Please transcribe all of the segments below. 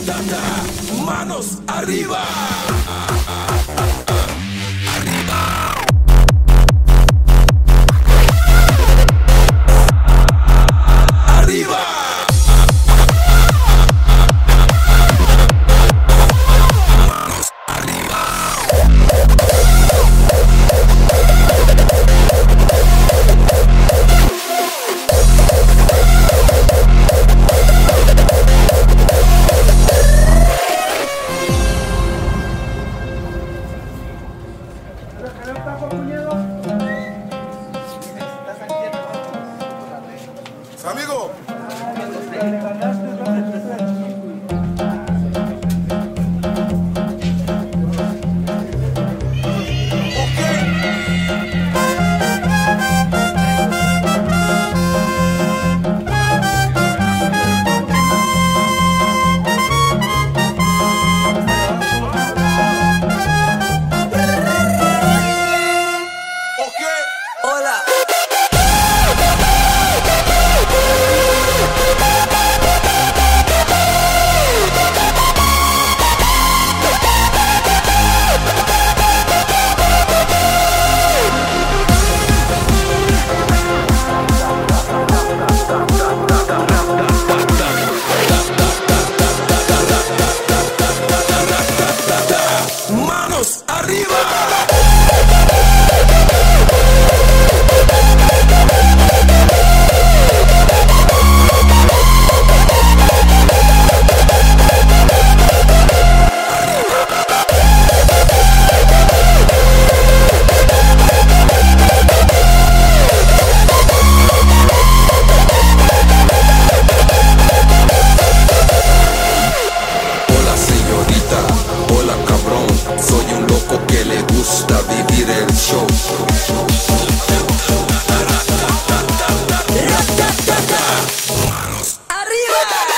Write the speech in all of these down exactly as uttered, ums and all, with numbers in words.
Manos arriba. Amigo. Manos arriba. Hola señorita, hola cabrón, soy un loco que le gusta vivir el show. Manos arriba.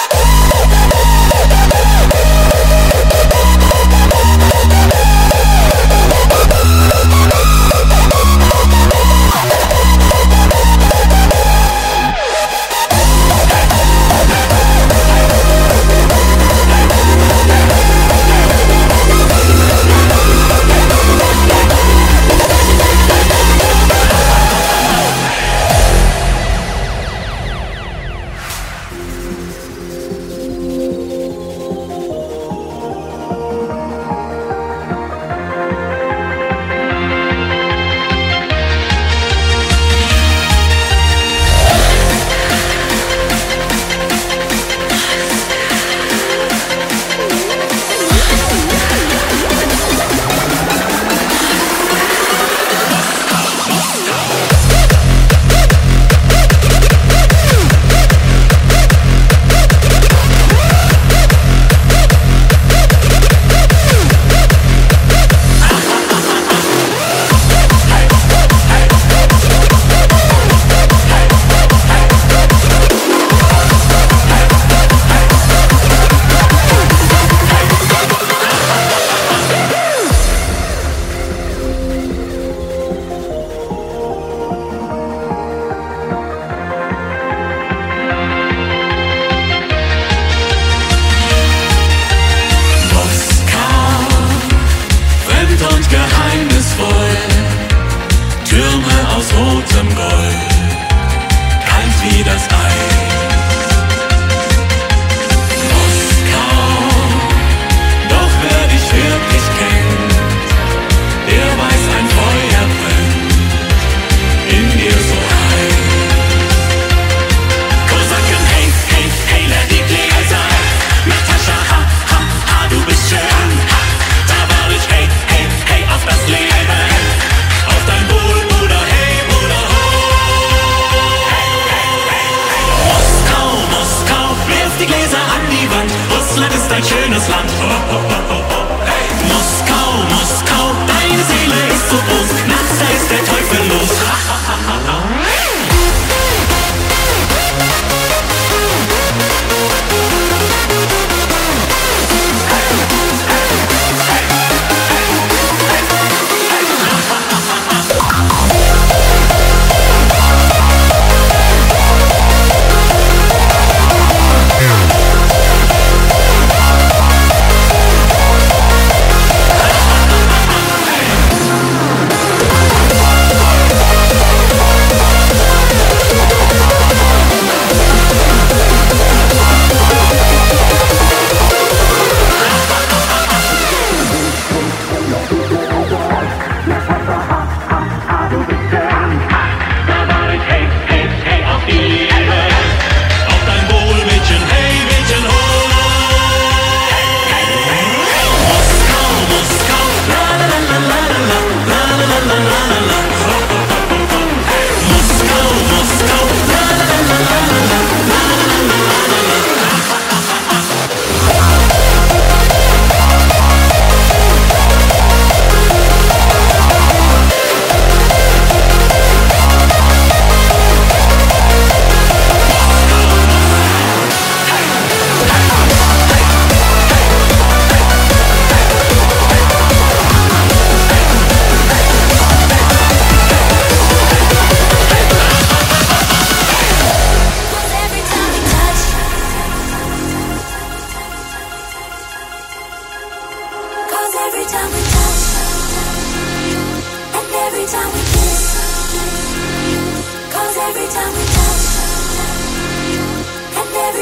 ein schönes Land. Oh, oh, oh, oh, oh. Hey. Moskau, Moskau, deine Seele ist so groß. Nachts, da ist der Teufel los.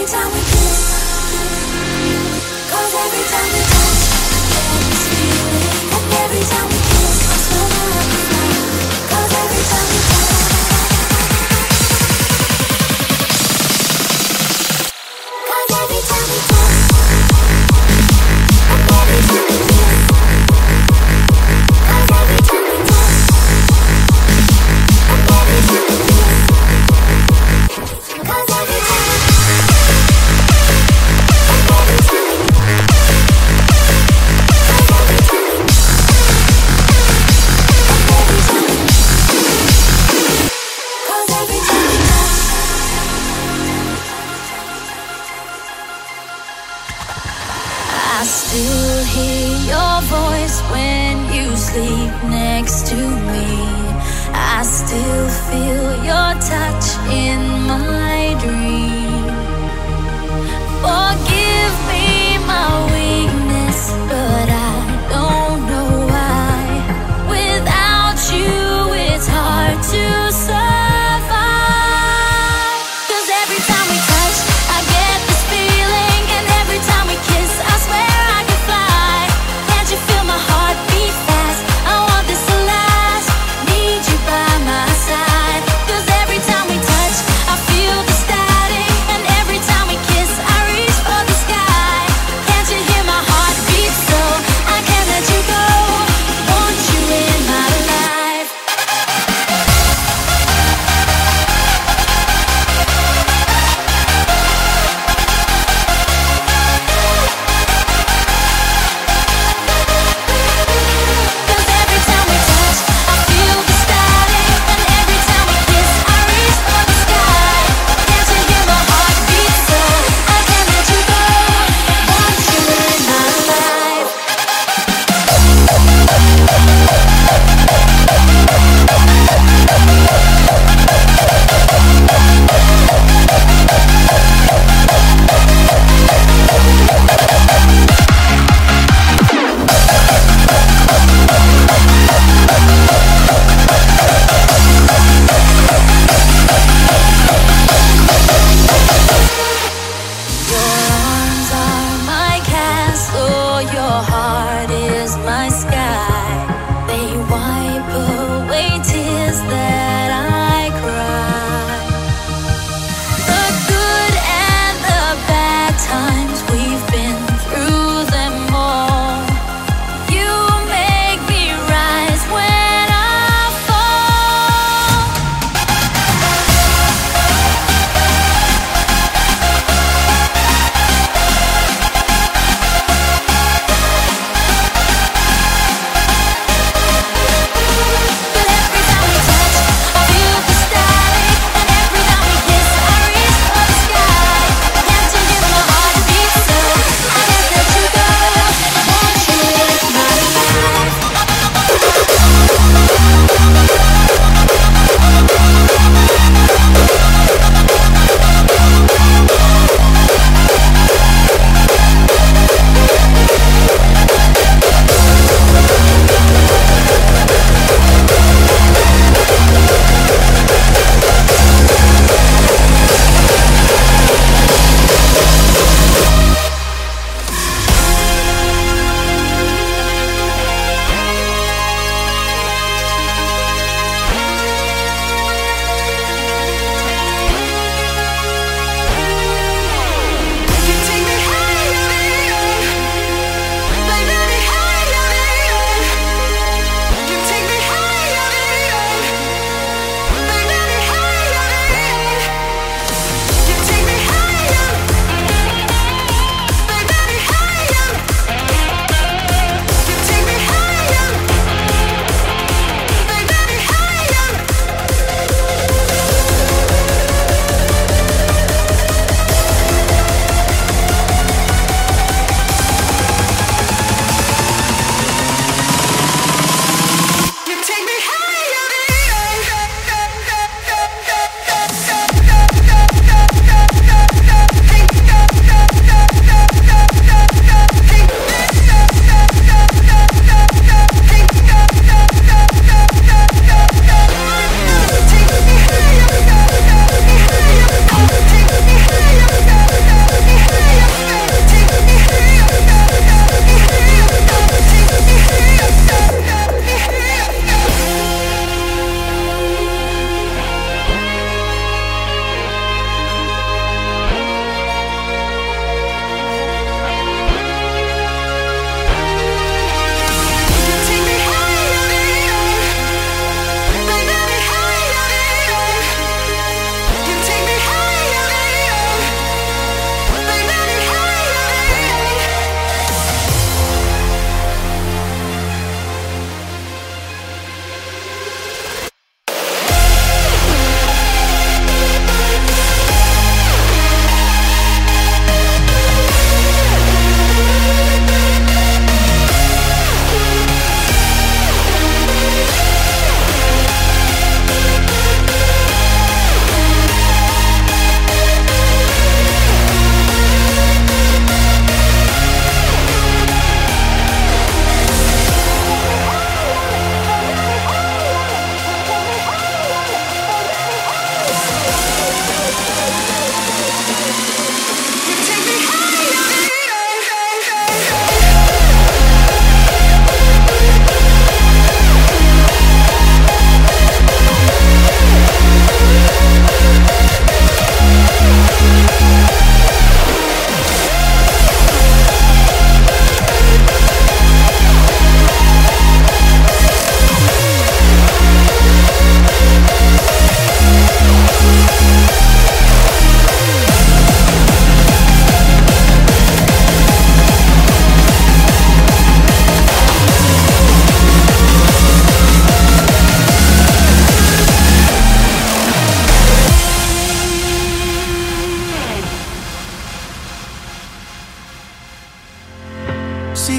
Feel the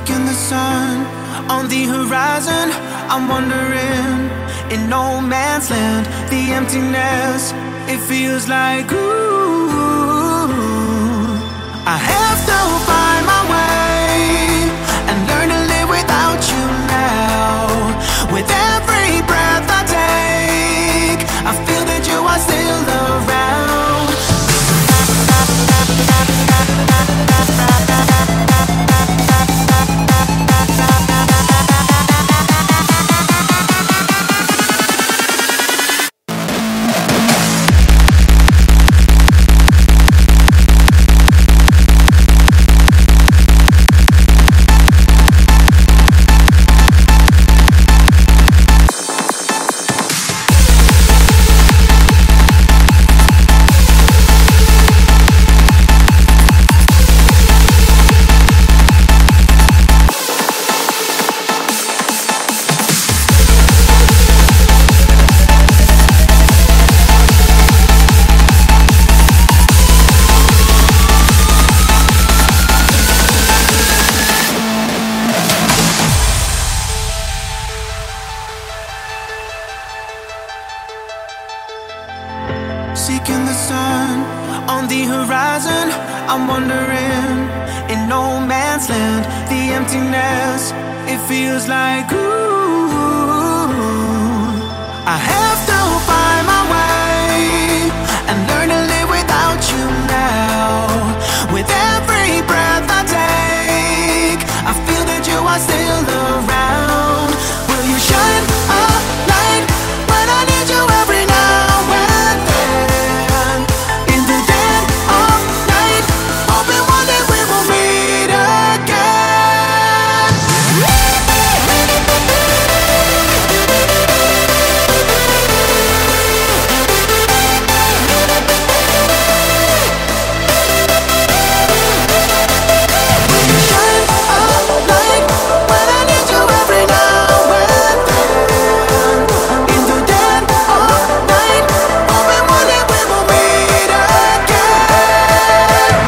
Seeking the sun on the horizon, I'm wandering in no man's land. The emptiness, it feels like ooh, I have to find my way and learn to live without you now. With every breath I take, I feel that you are still around. Seeking the sun on the horizon, I'm wandering in no man's land. The emptiness, it feels like ooh, I have to find my way and learn to live without you now. With every breath I take, I feel that you are still around. Will you shine a light when I need you every now and then? In the dead of night, hoping one day we will meet again. Will you shine a light when I need you every now and then? In the dead of night, hoping one day we will meet again.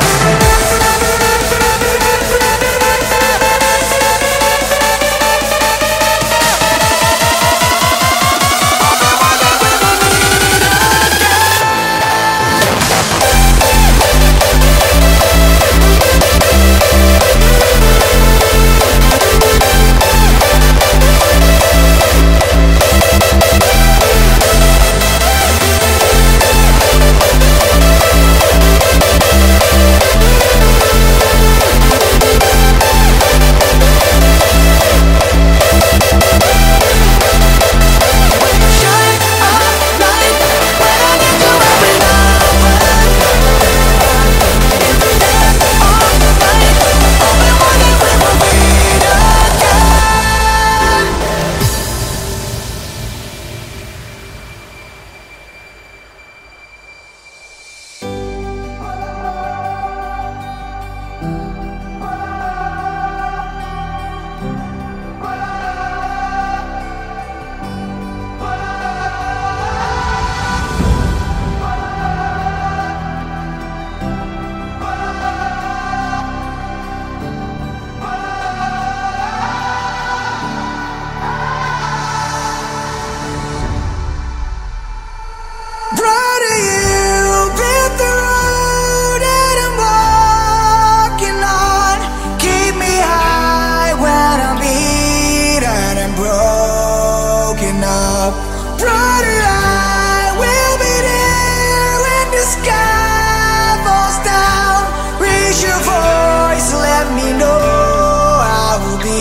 Brighter you lit the road that I'm walking on. Keep me high when I'm beaten and broken up. Brighter I will be there when the sky falls down. Raise your voice, let me know I will be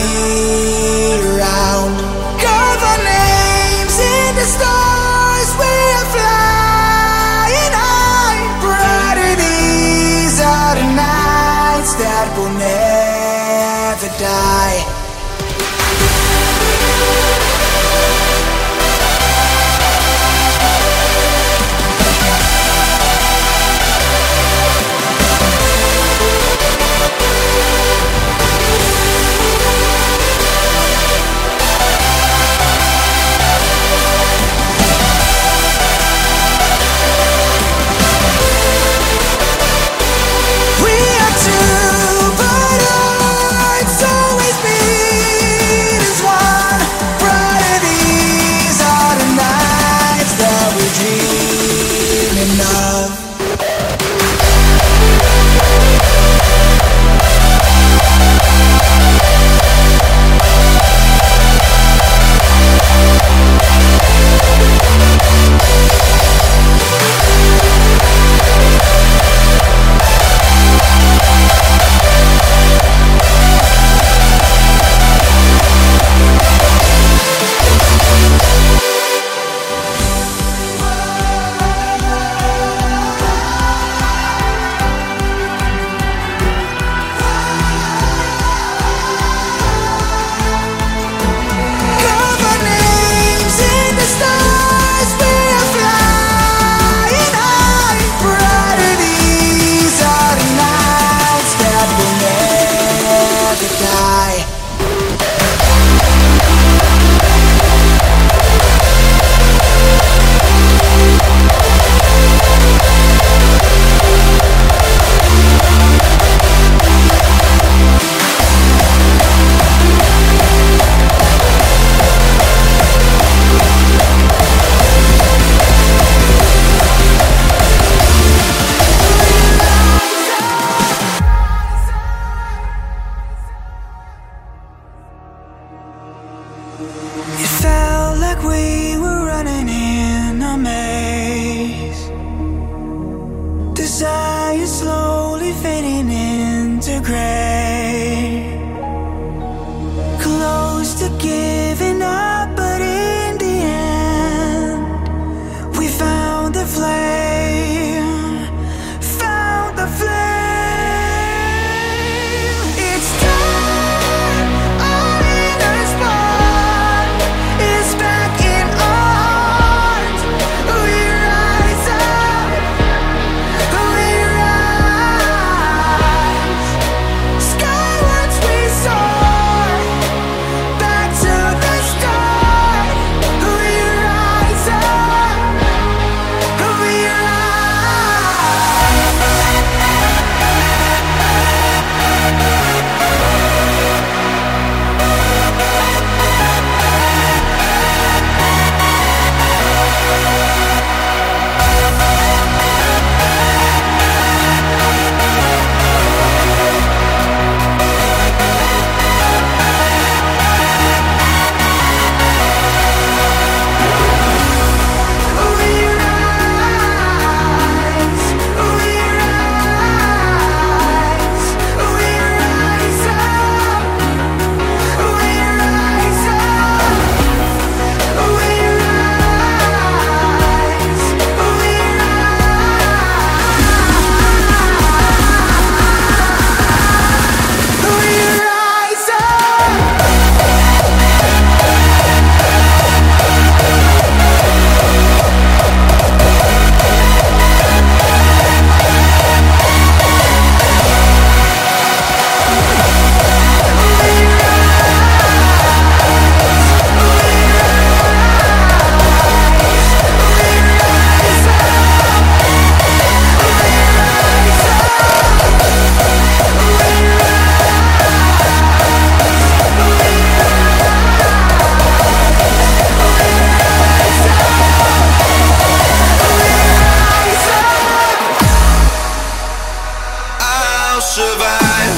around. Carve our names in the stars we are flying high. Brighter these are the nights that will never die. We are two, but hearts always beat. sky is slowly fading into gray. Close to giving up, but in the end, we found the flame, found the flame. It's time, our inner spark is back in art. We rise up, we rise, skywards we soar, back to the start. We rise up, we I'll survive.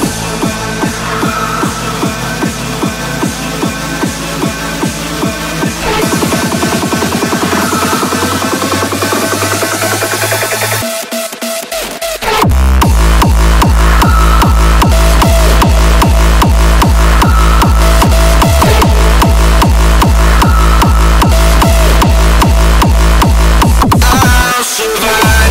I'll survive.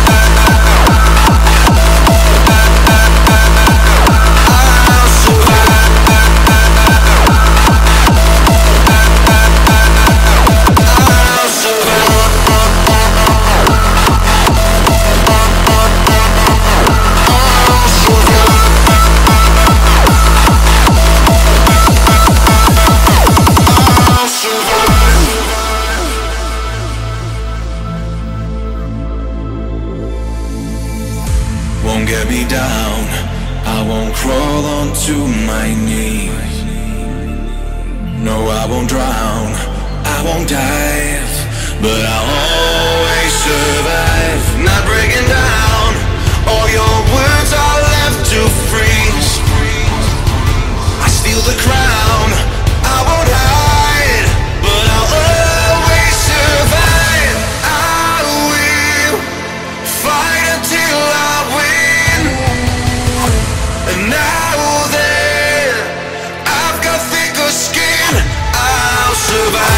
Won't get me down, I won't crawl onto my knees. No, I won't drown, I won't dive, but I'll always survive. Not breaking down, all your words are left to freeze. I steal the crown, I won't hide, but I'll always survive. I will fight until I win. And now that I've got thicker skin, I'll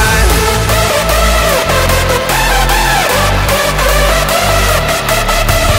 survive.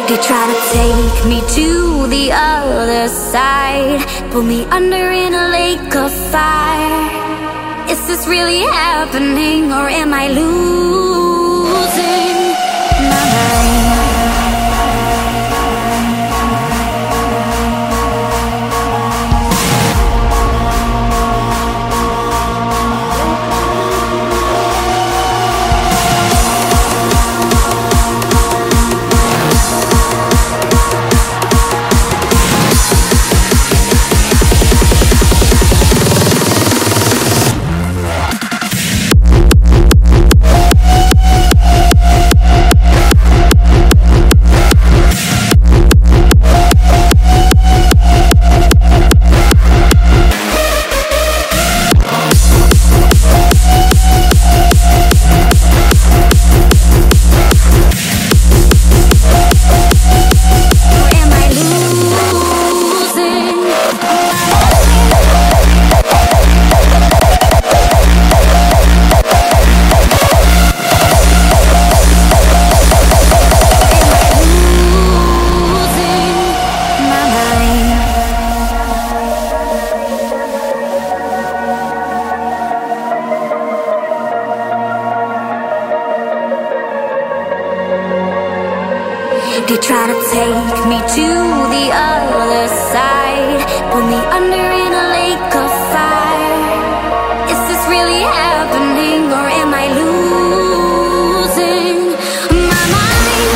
They try to take me to the other side, pull me under in a lake of fire. Is this really happening, or am I losing my mind? They try to take me to the other side, pull me under in a lake of fire. Is this really happening, or am I losing my mind?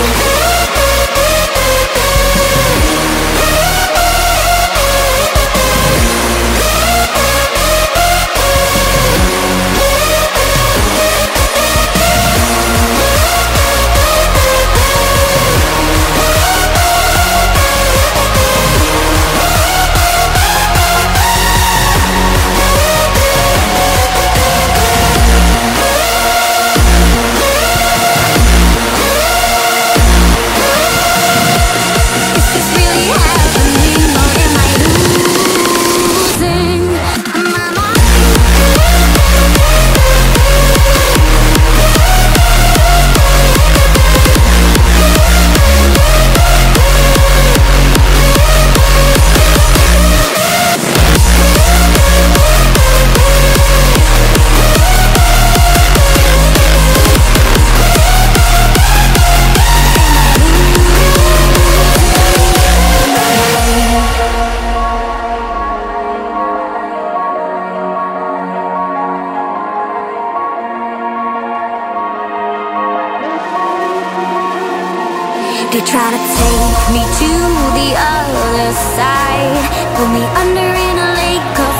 They try to take me to the other side, pull me under in a lake of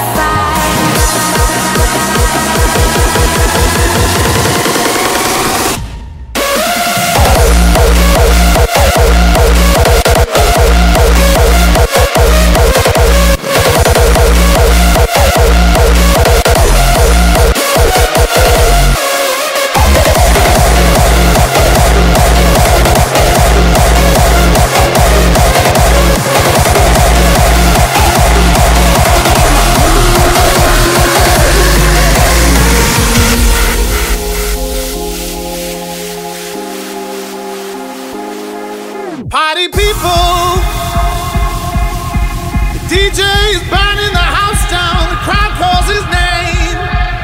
Party people, the D J is burning the house down, the crowd calls his name.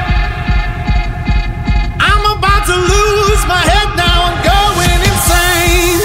I'm about to lose my head now, I'm going insane.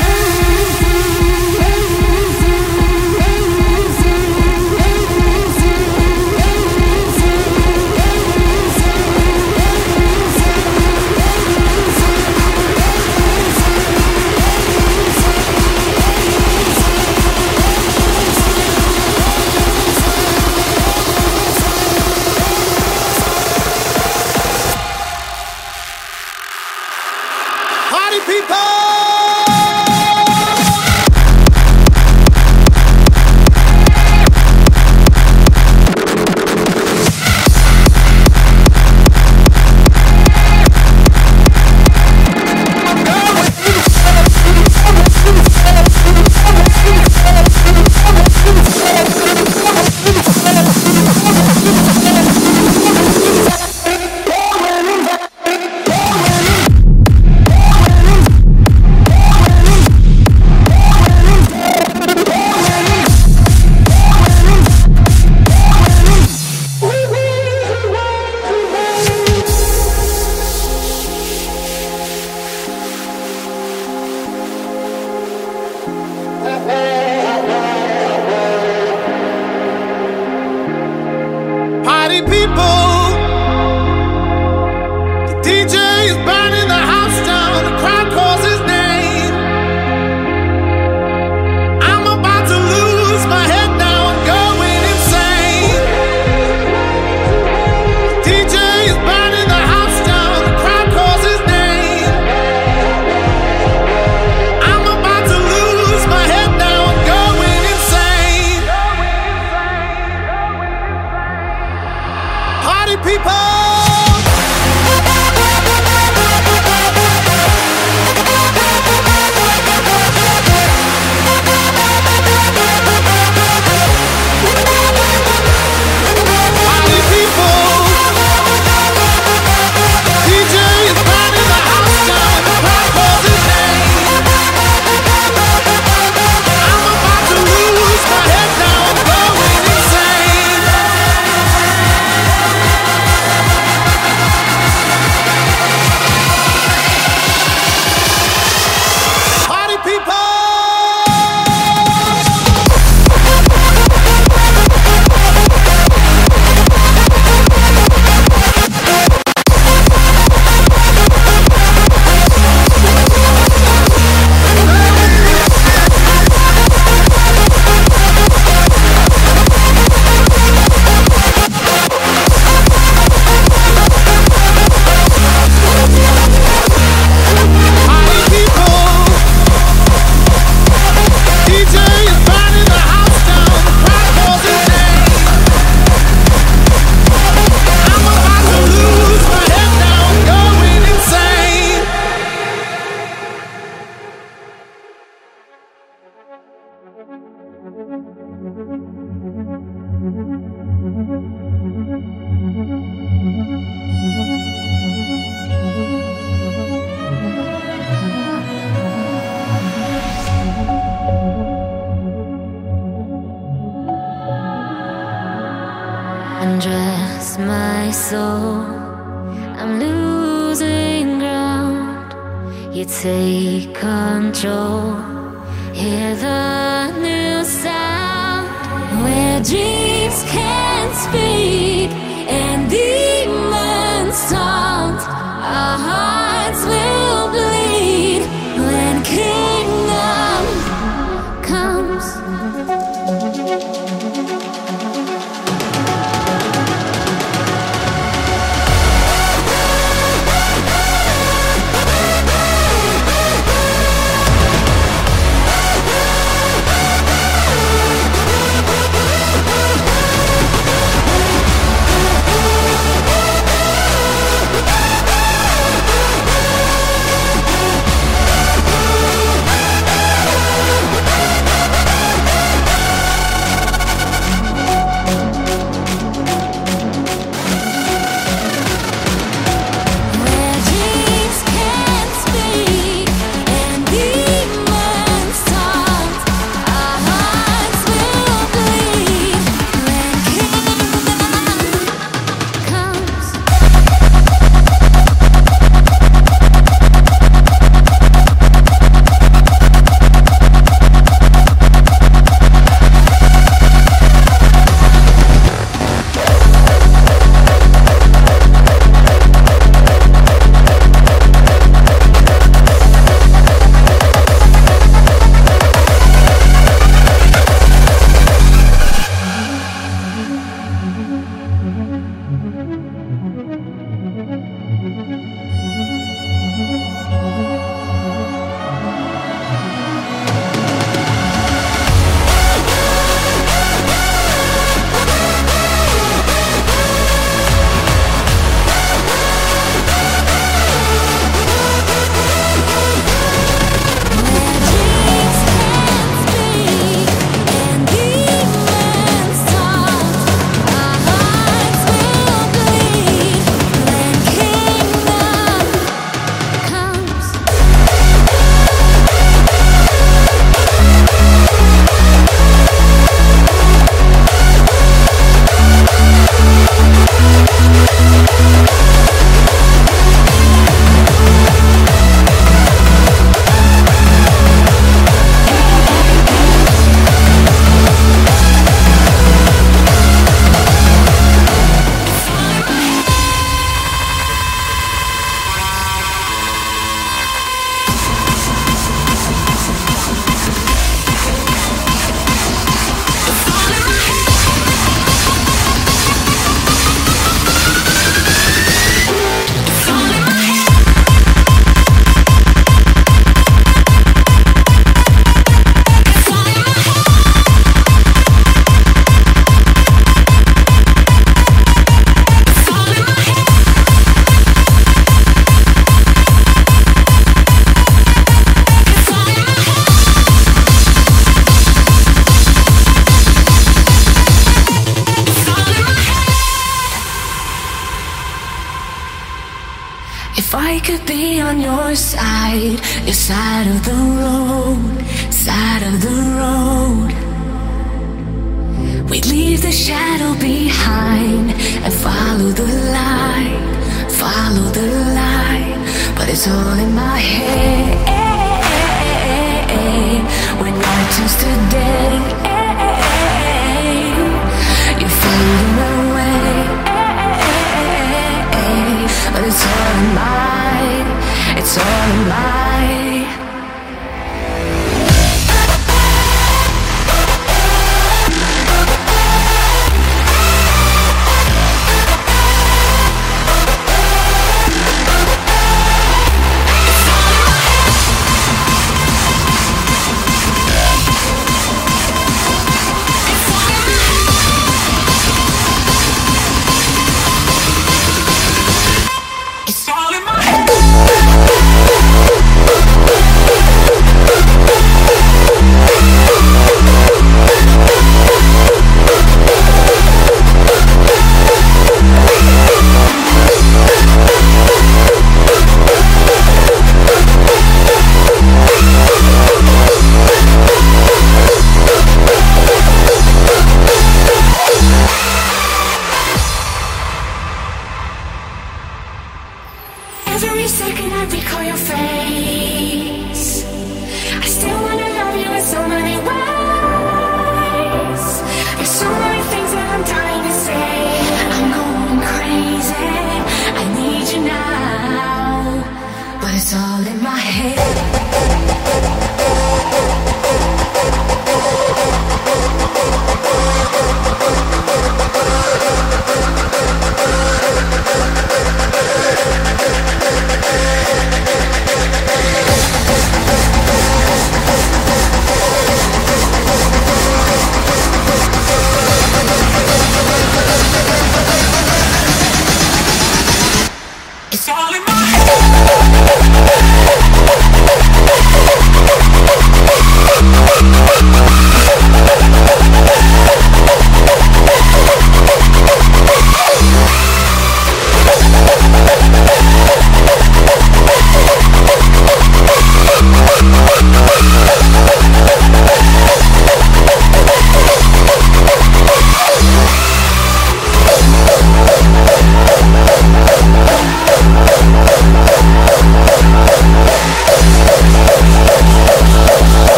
undress my soul. I'm losing ground. You take control. Hear the new sound where dreams can't speak and demons taunt. Our hearts will bleed when kingdom comes. If I could be on your side, your side of the road, side of the road, we'd leave the shadow behind and follow the light, follow the light. But it's all in my head. When night turns to day, you're fading away. But it's all in mine, it's all in mine.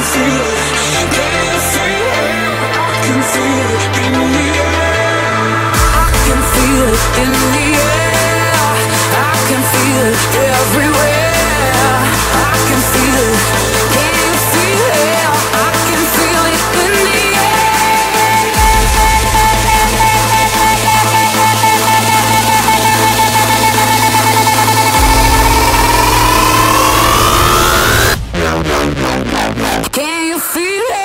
feel it. Can you feel it? I can feel it in the air. I can feel it in the air. I can feel it everywhere. I can feel it. Can you feel it? I can feel it in the air. Can you feel it?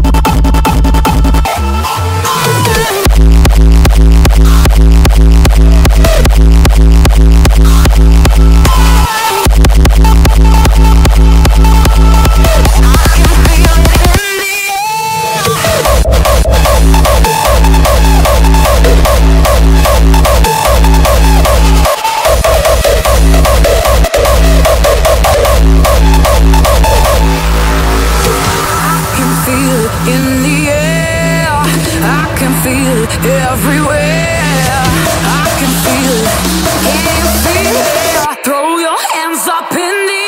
In the air, I can feel it everywhere. I can feel it. Can you feel it? Throw your hands up in the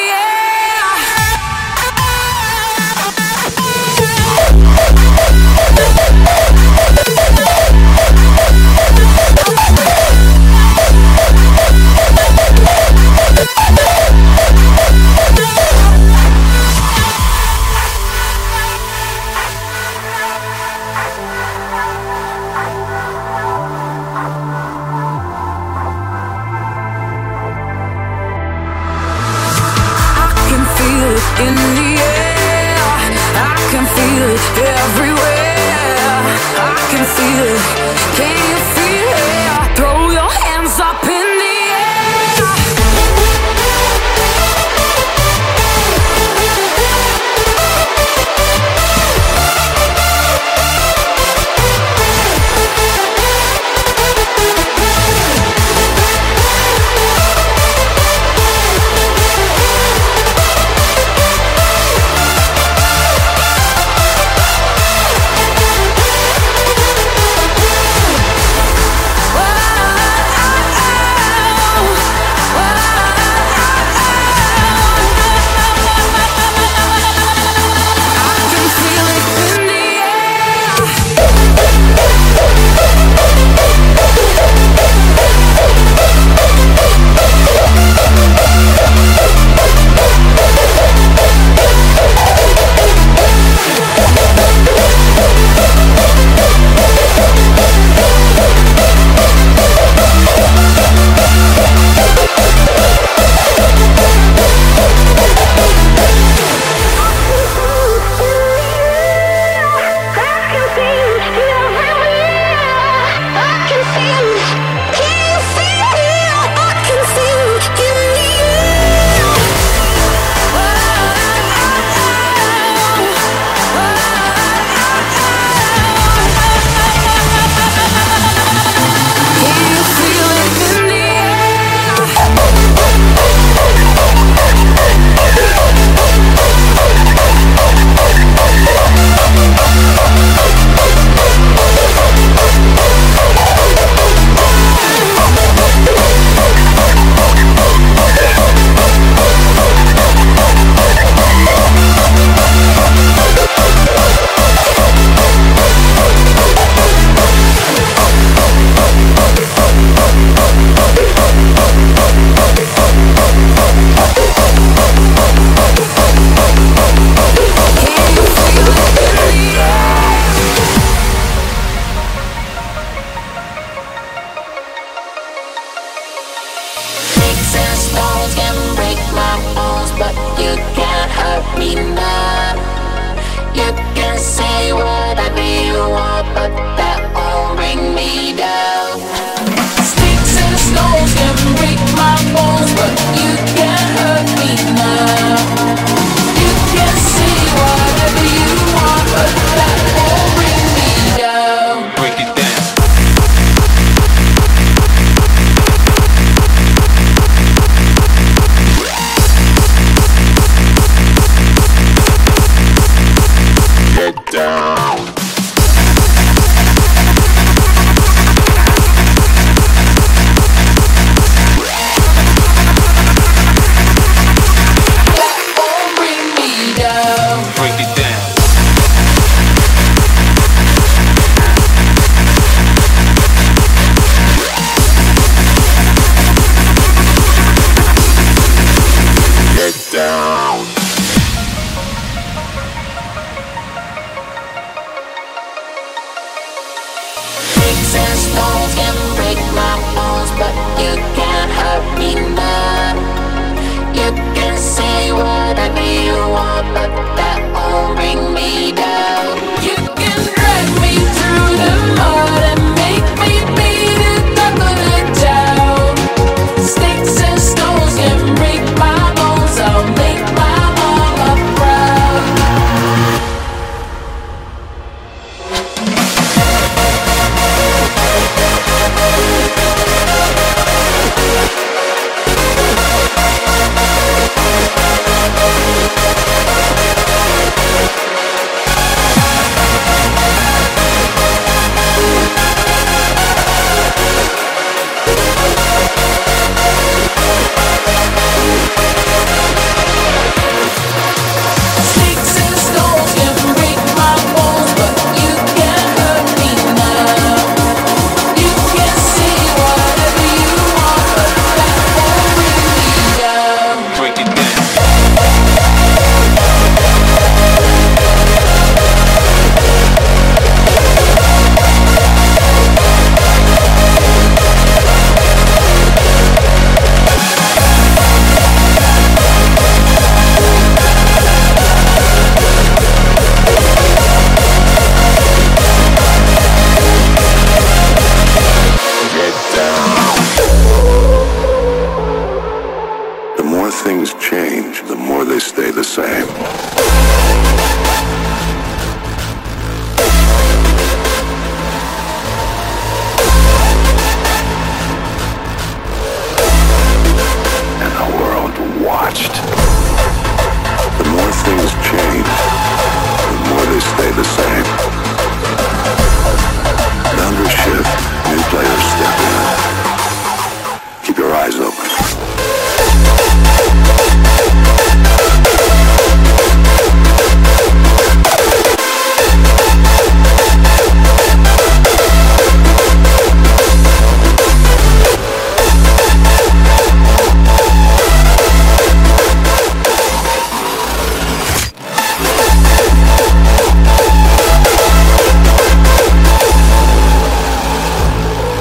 in the air, I can feel it everywhere. I can feel it. Can you feel it? Throw your hands up in the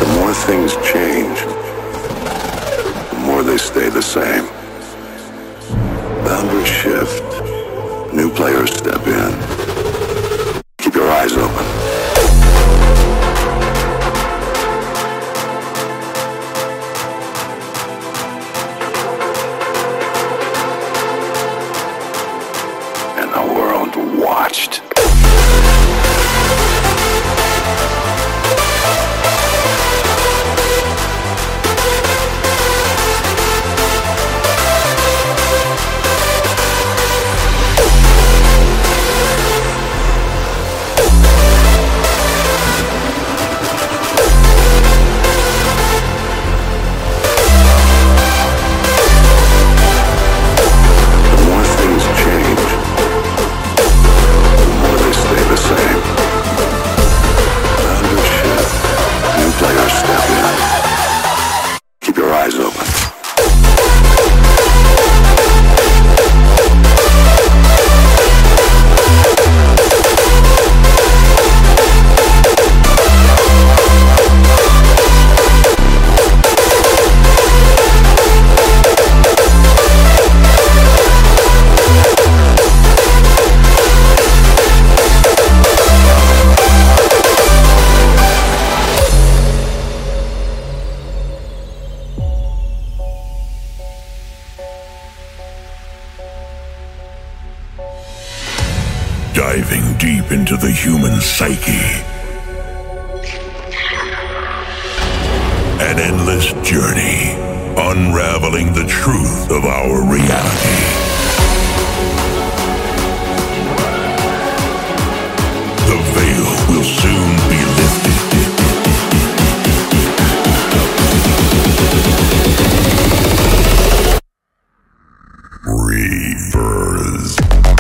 The more things change, the more they stay the same. Boundaries shift. New players step in. Keep your eyes open. And the world watched. Diving deep into the human psyche. An endless journey, unraveling the truth of our reality. The veil will soon be lifted. Reavers.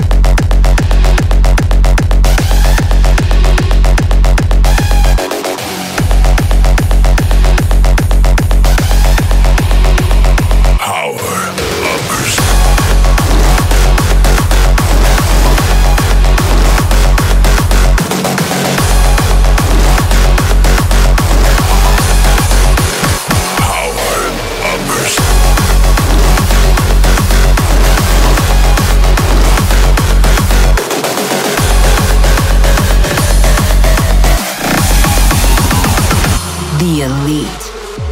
The elite.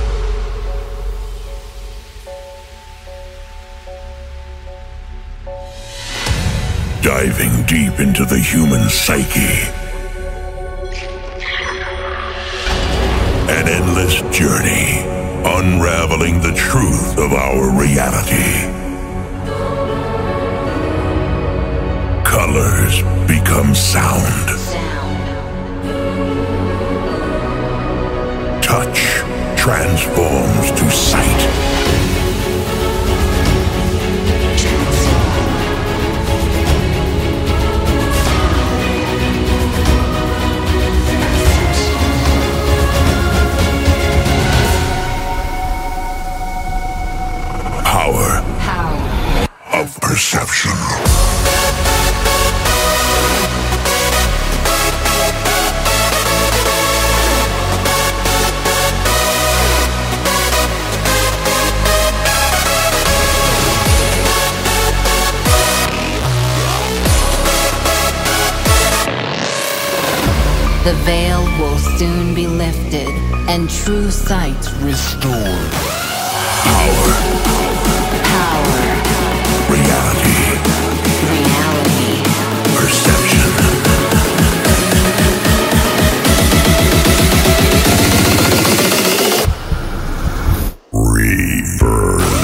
Diving deep into the human psyche. An endless journey, unraveling the truth of our reality. Colors become sound. Touch transforms to sight. Power, Power of perception. The veil will soon be lifted and true sight restored. Power. Power. Reality. Reality. Perception. Reavers.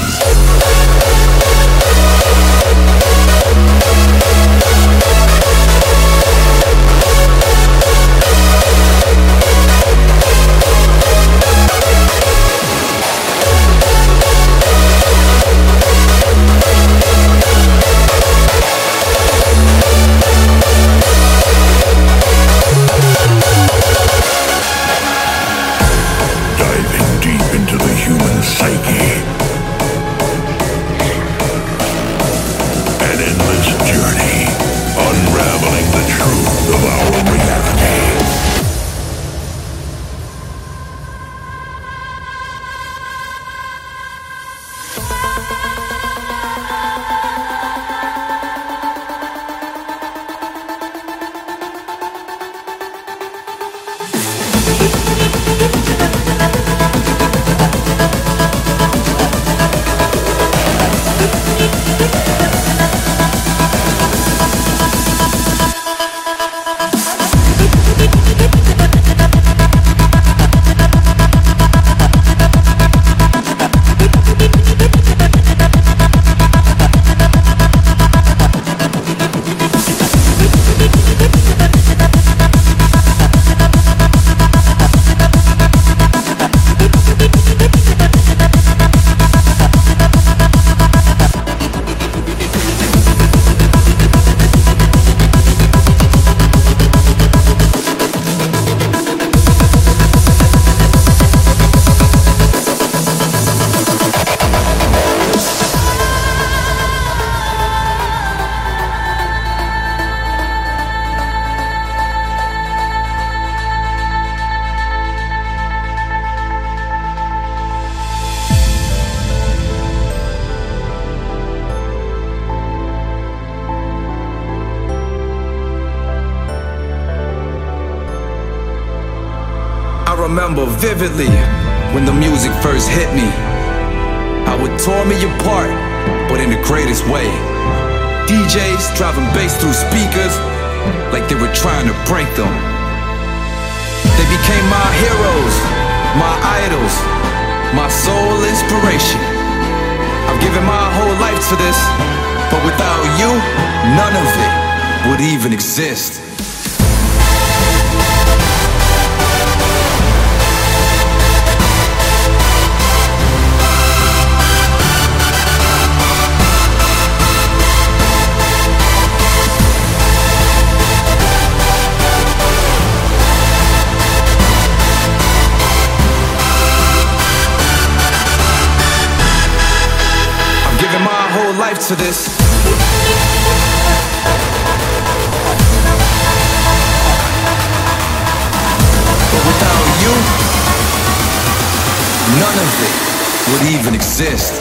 remember vividly when the music first hit me, how it tore me apart, but in the greatest way. D Js driving bass through speakers like they were trying to break them. They became my heroes, my idols, my sole inspiration. I've given my whole life to this, but without you, none of it would even exist. Life to this. But without you, none of it would even exist.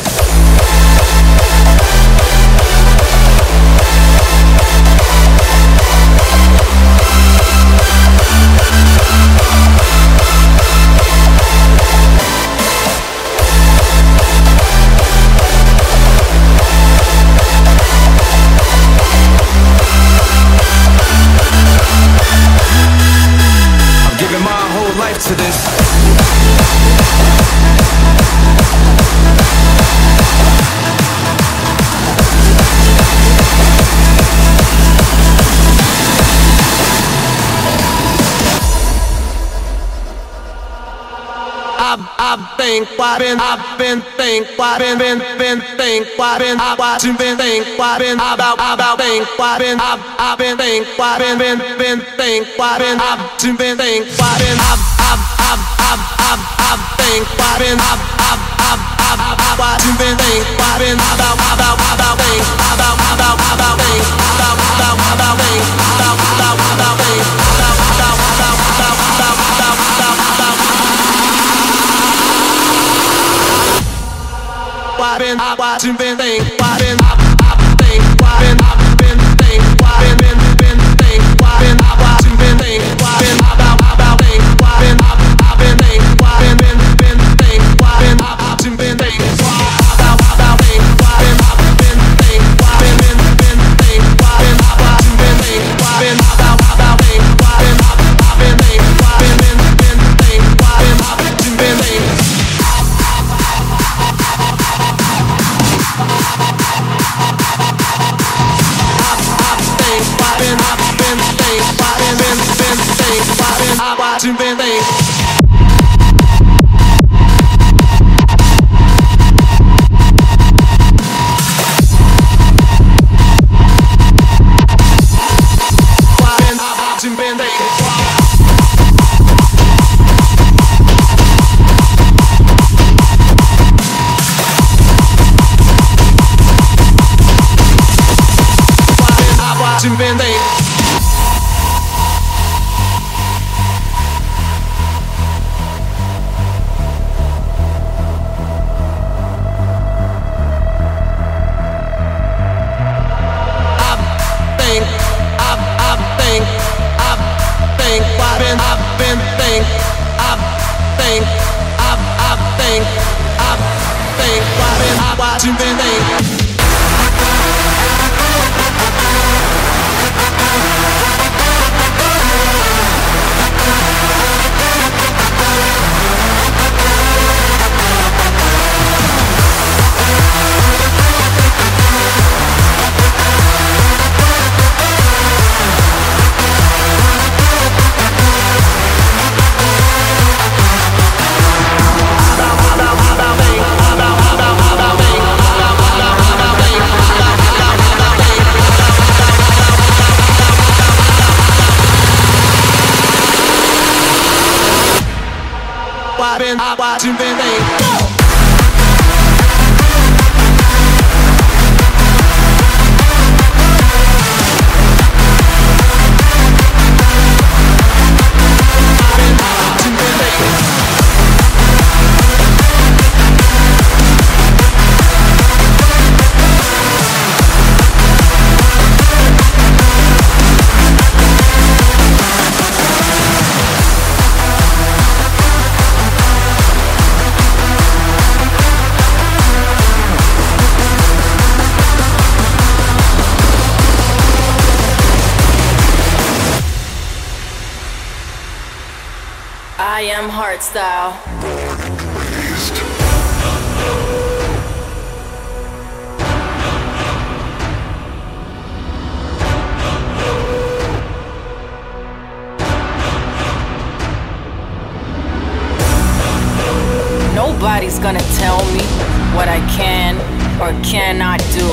To this. I've been, I've been, I've been think, I've been, been, been think, I've been, I've watching, been think, I've been, about, about think, I've been, I've, I've been think, I've been, been, been think, I've been, I've watching, been think, I've been, I've, I've, I've, I've, I've, I've think, I've been, I've, I've, I've, I've, I've watching, been think, I've been, about, about, about think, about, about, about think, about, about, about think, about, about, about think, about, about, about, about, about, about, about, about. I've been, I've watching, been think, I've been, I've, I've think, I've been, I've been think, I've been, been, been think, I've been, I've watching, been think, I've been, about, about think, I've been, I've, I've been think, I've been, been, been think, I've been, I've watching, been think, about, about think, I've been, I've been think, I've been, been, been think, I've been, I've watching, been think, I've been, about, about think, I've been, I've, I've been think, I've been, been, been think, I've been, I've watching, been think. I'm watching, been think. Been think. Watching, been think. I've been, I've watching, been think. am Hardstyle. Nobody's gonna tell me what I can or cannot do.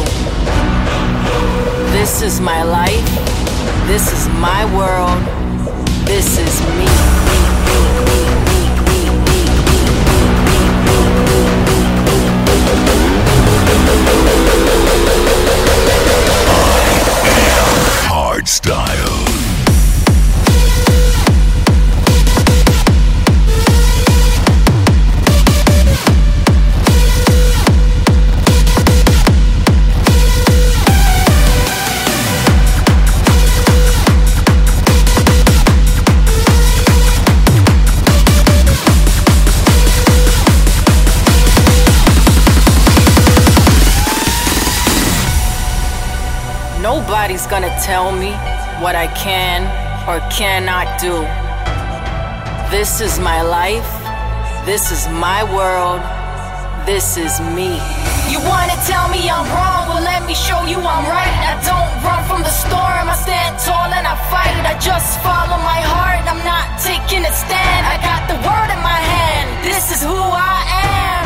This is my life. This is my world. This is me. Hardstyle. Nobody's gonna tell me what I can or cannot do. This is my life. This is my world. This is me. You wanna tell me I'm wrong? Well, let me show you I'm right. I don't run from the storm. I stand tall and I fight. I just follow my heart. I'm not taking a stand. I got the word in my hand. This is who I am.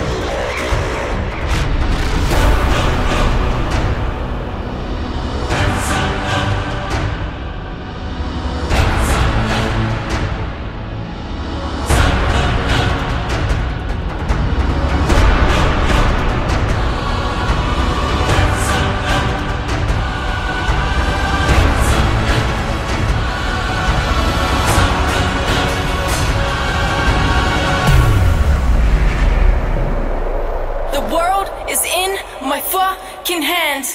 Is in my fucking hands.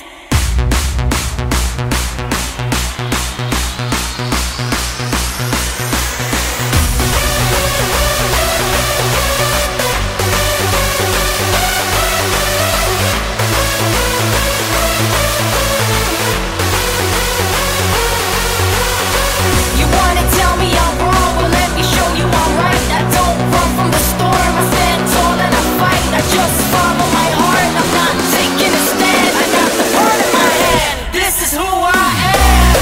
You wanna tell me I'm wrong? Well, let me show you I'm right. I don't run from the storm. I stand tall and I fight. I just follow my heart. I'm not taking a stand. I got the word in my hand. This is who I am.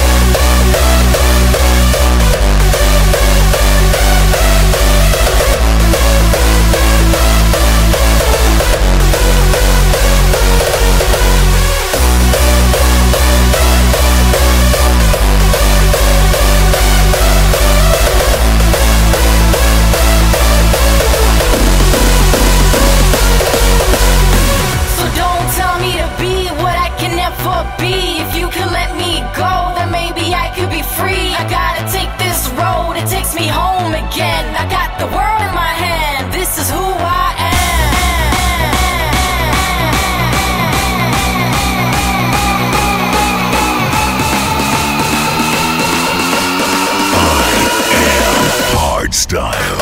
So don't tell me to be what I can never be. If you can let me go, then maybe I could be free. I gotta take this road, it takes me home again. I got the world in my hand. This is who I am. Hardstyle.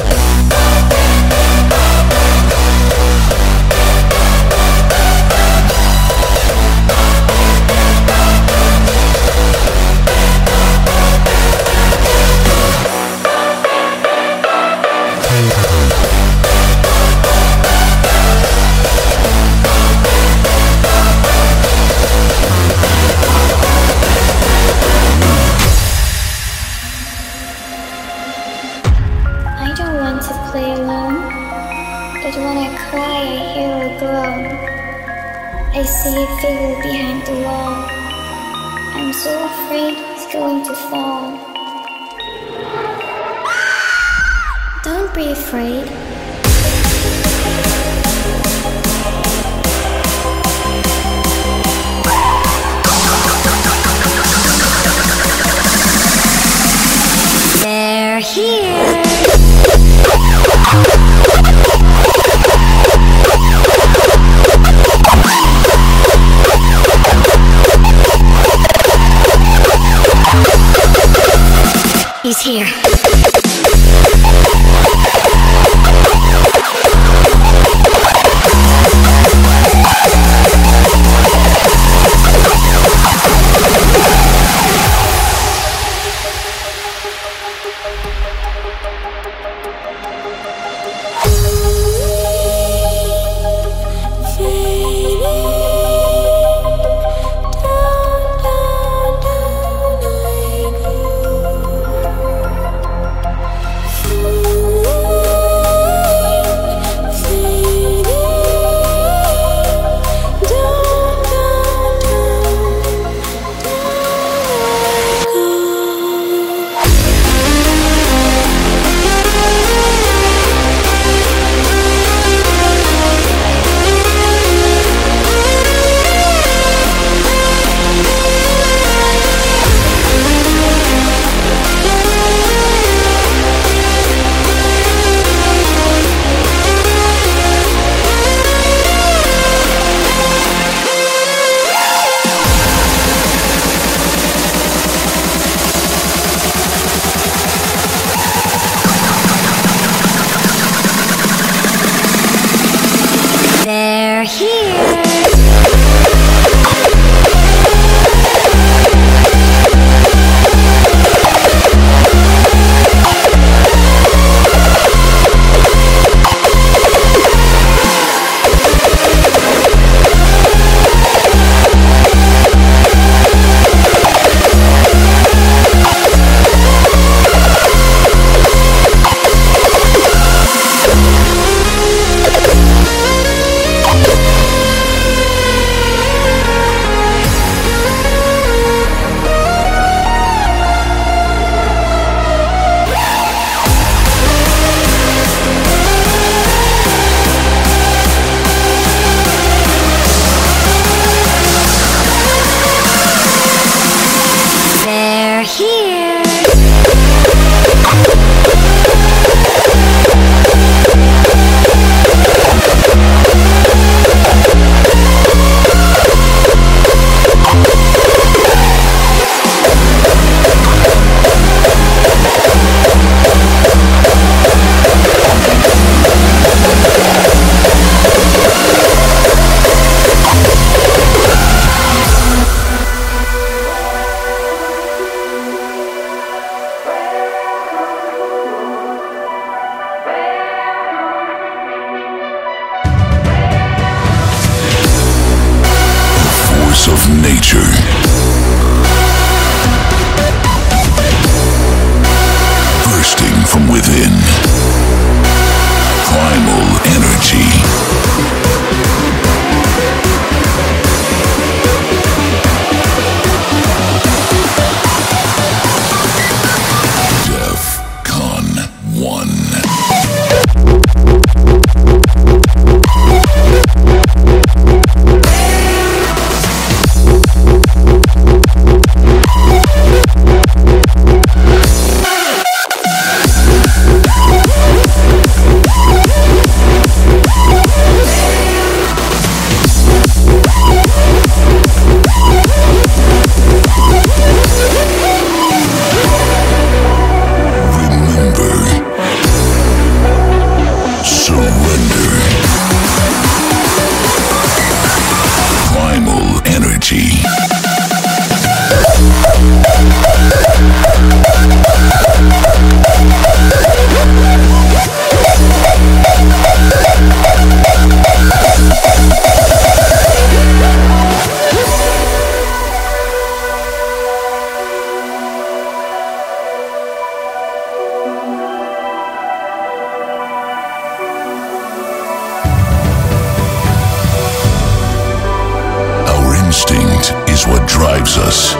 I don't want to play alone, but when I cry I hear a groan. I see a figure behind the wall. I'm so afraid it's going to fall. Don't be afraid. They're here. He's here. nature. Bursting from within. Primal energy. DEFCON one. Instinct is what drives us.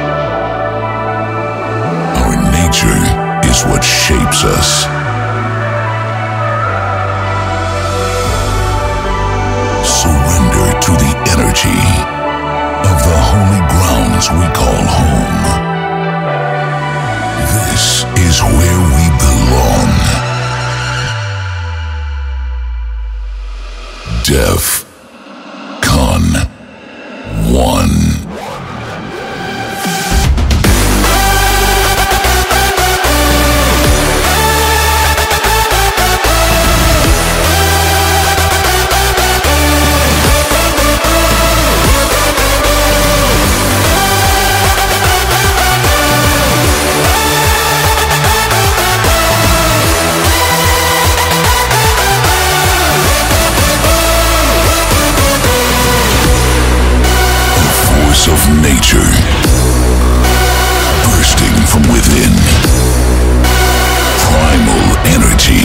Our nature is what shapes us. Surrender to the energy of the holy grounds we call home. This is where we belong. DEFCON one. Of nature, bursting from within. Primal energy.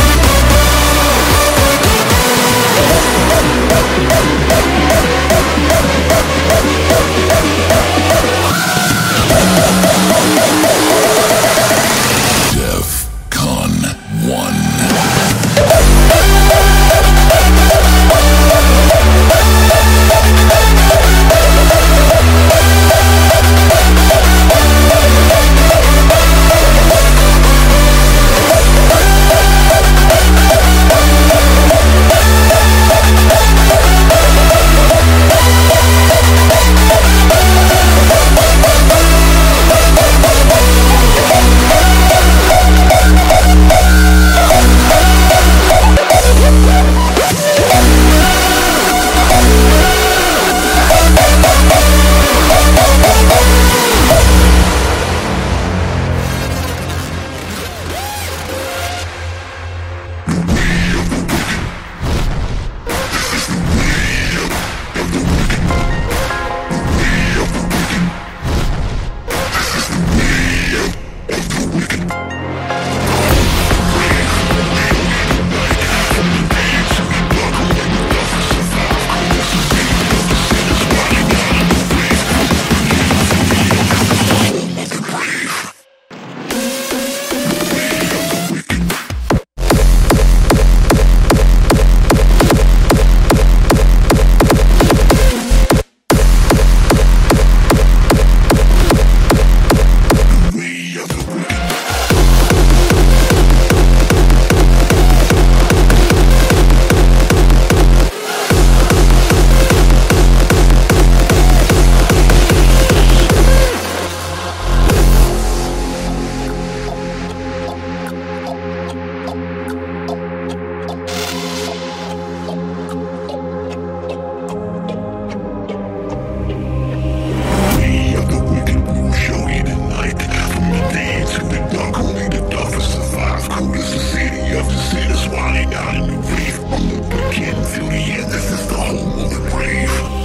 DEFCON one. Feel the end, this is the home of the brave.